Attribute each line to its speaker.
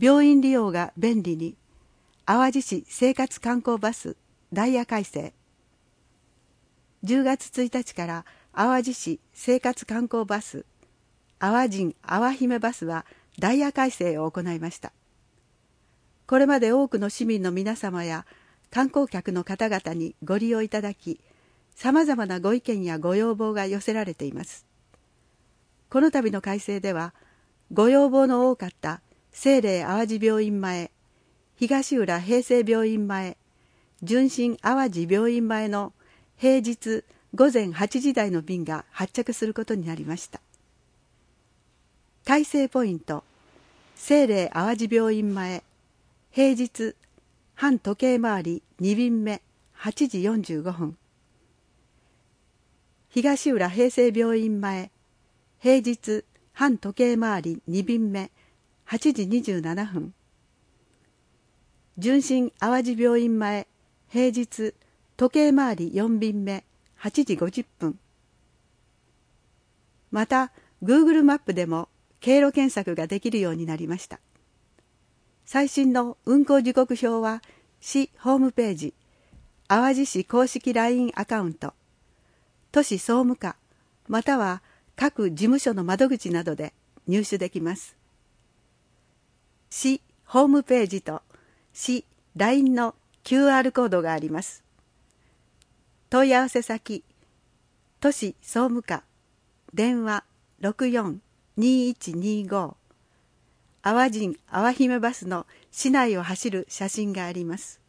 Speaker 1: 病院利用が便利に、淡路市生活観光バスダイヤ改正。10月1日から淡路市生活観光バス淡路淡姫バスはダイヤ改正を行いました。これまで多くの市民の皆様や観光客の方々にご利用いただき、さまざまなご意見やご要望が寄せられています。この度の改正では、ご要望の多かった聖霊淡路病院前、東浦平成病院前、純心淡路病院前の平日午前8時台の便が発着することになりました。改正ポイント、聖霊淡路病院前、平日半時計回り2便目8時45分。東浦平成病院前、平日半時計回り2便目8時27分。純心淡路病院前、平日時計回り4便目8時50分。また Google マップでも経路検索ができるようになりました。最新の運行時刻表は市ホームページ、淡路市公式 LINE アカウント、都市総務課または各事務所の窓口などで入手できます。市ホームページと市 LINE の QR コードがあります。問い合わせ先、都市総務課、電話64-2125、淡路淡姫バスの市内を走る写真があります。